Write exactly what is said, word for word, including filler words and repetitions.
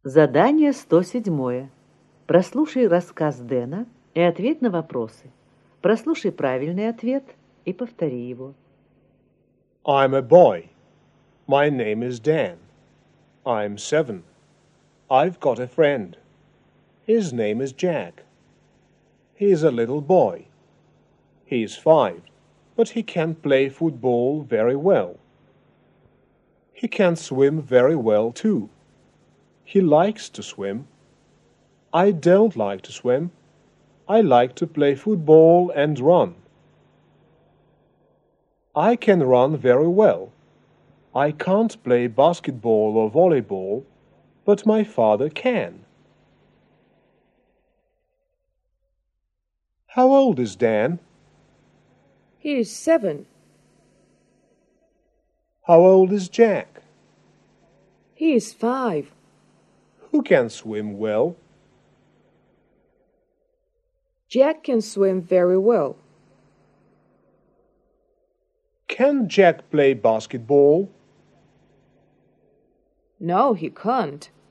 Задание сто седьмое. Прослушай рассказ Дэна и ответь на вопросы. Прослушай правильный ответ и повтори его. I'm a boy. My name is Dan. I'm seven. I've got a friend. His name is Jack. He's a little boy. He's five, but he can play football very well. He can swim very well too. He likes to swim. I don't like to swim. I like to play football and run. I can run very well. I can't play basketball or volleyball, but my father can. How old is Dan? He is seven. How old is Jack? He is five. Who can swim well? Jack can swim very well. Can Jack play basketball? No, he can't.